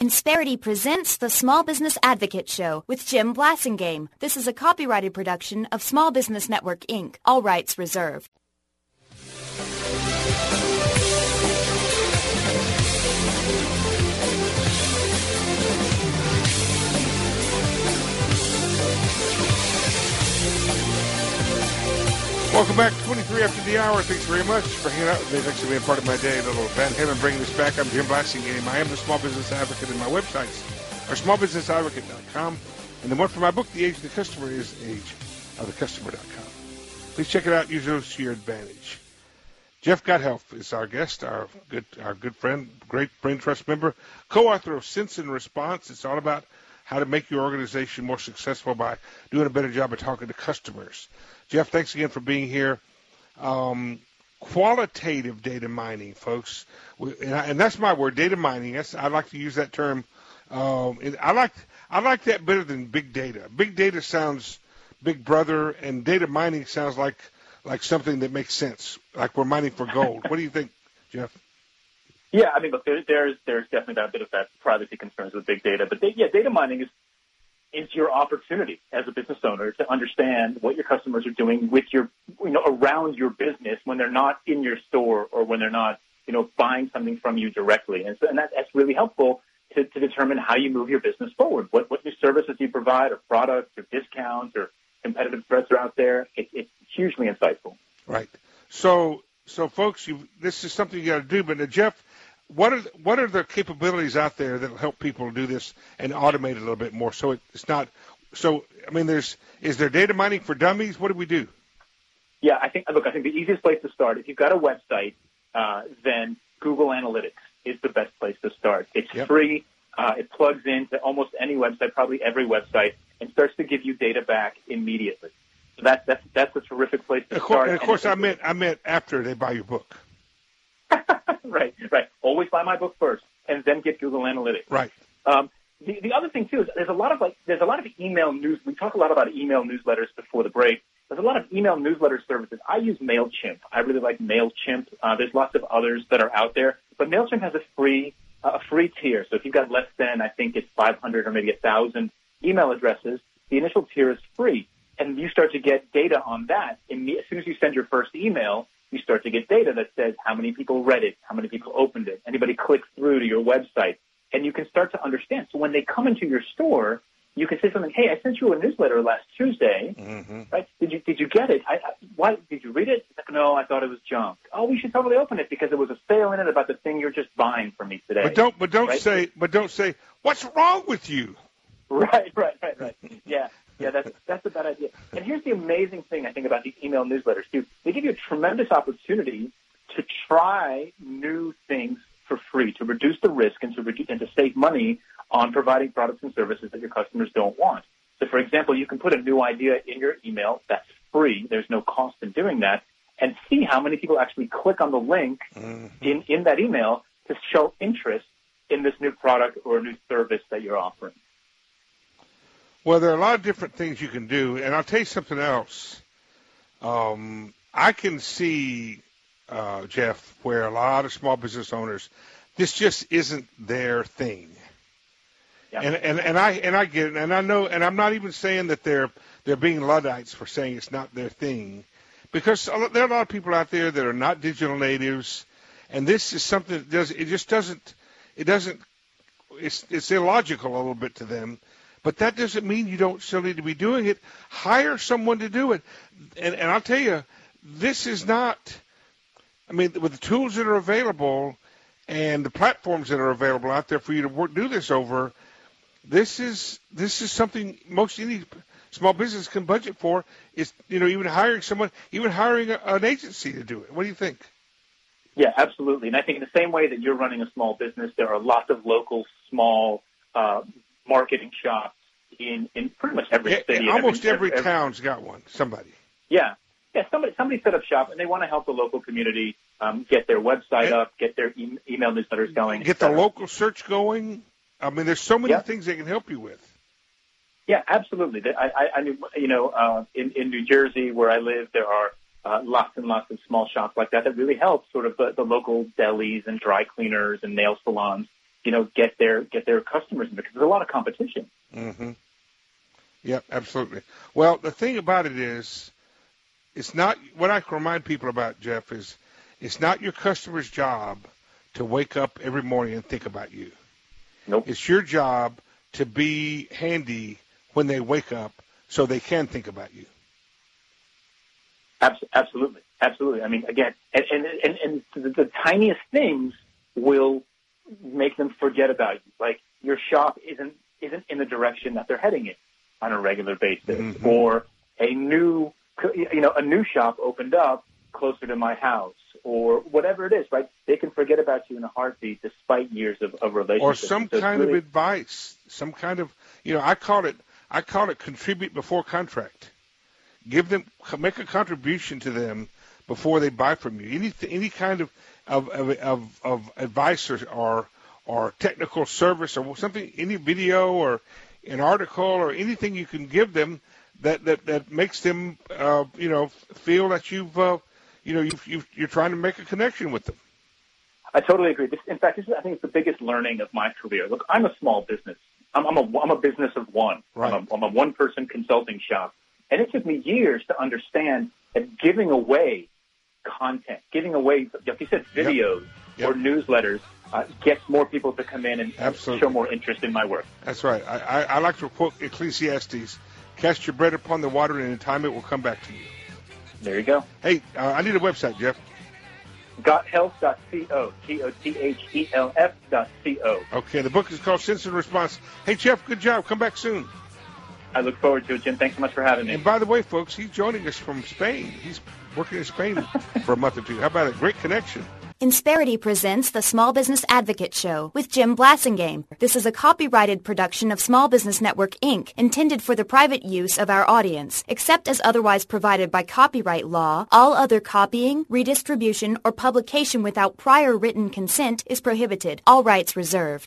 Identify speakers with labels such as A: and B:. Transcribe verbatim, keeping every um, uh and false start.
A: Insperity presents the Small Business Advocate Show with Jim Blasingame. This is a copyrighted production of Small Business Network, Incorporated. All rights reserved.
B: Welcome back to twenty-three after the hour. Thanks very much for hanging out with me. Thanks for being part of my day. A little Van Halen bringing this back. I'm Jim Blasingame. I am the Small Business Advocate, and my websites are small business advocate dot com. And the one for my book, The Age of the Customer, is age of the customer dot com. Please check it out. Use those to your advantage. Jeff Gothelf is our guest, our good our good friend, great Brain Trust member, co-author of Sense and Response. It's all about how to make your organization more successful by doing a better job of talking to customers. Jeff, thanks again for being here. Um, qualitative data mining, folks, we, and, I, and that's my word, data mining. That's, I like to use that term. Um, and I like I like that better than big data. Big data sounds Big Brother, and data mining sounds like like something that makes sense, like we're mining for gold. What do you think, Jeff?
C: Yeah, I mean, look, there, there's there's definitely a bit of that privacy concerns with big data, but they, yeah, data mining is is your opportunity as a business owner to understand what your customers are doing with your, you know, around your business when they're not in your store or when they're not, you know, buying something from you directly, and so and that, that's really helpful to, to determine how you move your business forward. What what new services you provide, or products, or discounts, or competitive threats are out there. It, it's hugely insightful.
B: Right. So, so folks, you this is something you got to do. But uh, Jeff, what are what are the capabilities out there that will help people do this and automate it a little bit more? So it, it's not. So I mean, there's is there data mining for dummies? What do we do?
C: Yeah, I think look, I think the easiest place to start, if you've got a website, uh, then Google Analytics is the best place to start. It's
B: yep.
C: free. Uh, it plugs into almost any website, probably every website, and starts to give you data back immediately. So that's that's that's a terrific place to
B: of course,
C: start.
B: And of course, I meant I meant after they buy your book.
C: right, right. Always buy my book first, and then get Google Analytics.
B: Right.
C: Um, the the other thing too is there's a lot of like there's a lot of email news. We talk a lot about email newsletters before the break. There's a lot of email newsletter services. I use MailChimp. I really like MailChimp. Uh, there's lots of others that are out there, but MailChimp has a free uh, a free tier. So if you've got less than, I think it's five hundred or maybe one thousand email addresses, the initial tier is free, and you start to get data on that. And as soon as you send your first email, you start to get data that says how many people read it, how many people opened it, anybody clicked through to your website, and you can start to understand. So when they come into your store, you can say something. Hey, I sent you a newsletter last Tuesday.
B: Mm-hmm.
C: Right? Did you did you get it? I, I, why did you read it? Like, no, I thought it was junk. Oh, we should totally open it because there was a sale in it about the thing you're just buying from me today.
B: But don't but don't
C: right?
B: say but don't say what's wrong with you.
C: Right, right, right, right. Yeah, yeah, that's that's a bad idea. And here's the amazing thing I think about these email newsletters too. They give you a tremendous opportunity to try new things for free, to reduce the risk and to reduce and to save money on providing products and services that your customers don't want. So, for example, you can put a new idea in your email that's free. There's no cost in doing that, and see how many people actually click on the link mm-hmm. in, in that email to show interest in this new product or new service that you're offering.
B: Well, there are a lot of different things you can do, and I'll tell you something else. Um, I can see, uh, Jeff, where a lot of small business owners, this just isn't their thing. Yeah. And, and and I and I get it, and I know, and I'm not even saying that they're they're being Luddites for saying it's not their thing, because there are a lot of people out there that are not digital natives, and this is something that does it just doesn't it doesn't it's it's illogical a little bit to them, but that doesn't mean you don't still need to be doing it. Hire someone to do it, and and I'll tell you, this is not. I mean, with the tools that are available and the platforms that are available out there for you to work do this over. This is this is something most any small business can budget for. Is you know even hiring someone, even hiring a, an agency to do it. What do you think?
C: Yeah, absolutely. And I think in the same way that you're running a small business, there are lots of local small uh, marketing shops in, in pretty much every
B: yeah,
C: city.
B: Almost every,
C: every, every
B: town's got one. Somebody.
C: Yeah, yeah. Somebody somebody set up shop and they want to help the local community um, get their website and, up, get their e- email newsletters going,
B: get the local search going. I mean, there's so many
C: yep.
B: things they can help you with.
C: Yeah, absolutely. I, I, I mean, you know, uh, in, in New Jersey, where I live, there are uh, lots and lots of small shops like that that really help sort of the, the local delis and dry cleaners and nail salons you know, get their get their customers in because there's a lot of competition.
B: Mm-hmm. Yep, absolutely. Well, the thing about it is, it's not what I can remind people about, Jeff, is it's not your customer's job to wake up every morning and think about you.
C: Nope.
B: It's your job to be handy when they wake up so they can think about you.
C: Absolutely. Absolutely. I mean, again, and, and, and, and the, the tiniest things will make them forget about you. Like your shop isn't isn't in the direction that they're heading in on a regular basis,
B: mm-hmm.
C: or a new, you know, a new shop opened up closer to my house, or whatever it is, right? They can forget about you in a heartbeat despite years of, of relationship.
B: Or some
C: so
B: kind
C: really,
B: of advice, some kind of, you know, I call it, I call it contribute before contract. Give them, make a contribution to them before they buy from you. Any any kind of of of, of advice or, or or technical service or something, any video or an article or anything you can give them that that, that makes them uh, you know feel that you've uh, you know you've, you've, you're trying to make a connection with them.
C: I totally agree. This, in fact, this is, I think it's the biggest learning of my career. Look, I'm a small business. I'm, I'm a I'm a business of one.
B: Right.
C: I'm a, I'm a one person consulting shop, and it took me years to understand that giving away content, giving away, like you said, videos
B: yep. Yep.
C: or newsletters uh, gets more people to come in and
B: Absolutely.
C: show more interest in my work.
B: That's right. I, I, I like to quote Ecclesiastes, cast your bread upon the water and in time it will come back to you.
C: There you go.
B: Hey, uh, I need a website, Jeff.
C: got health dot co, G O T H E L F dot C O.
B: Okay, the book is called Sense and Response. Hey, Jeff, good job. Come back soon.
C: I look forward to it, Jim. Thanks so much for having me.
B: And by the way, folks, he's joining us from Spain. He's working in Spain for a month or two. How about a great connection?
A: Insperity presents the Small Business Advocate Show with Jim Blassingame. This is a copyrighted production of Small Business Network, Incorporated, intended for the private use of our audience. Except as otherwise provided by copyright law, all other copying, redistribution, or publication without prior written consent is prohibited. All rights reserved.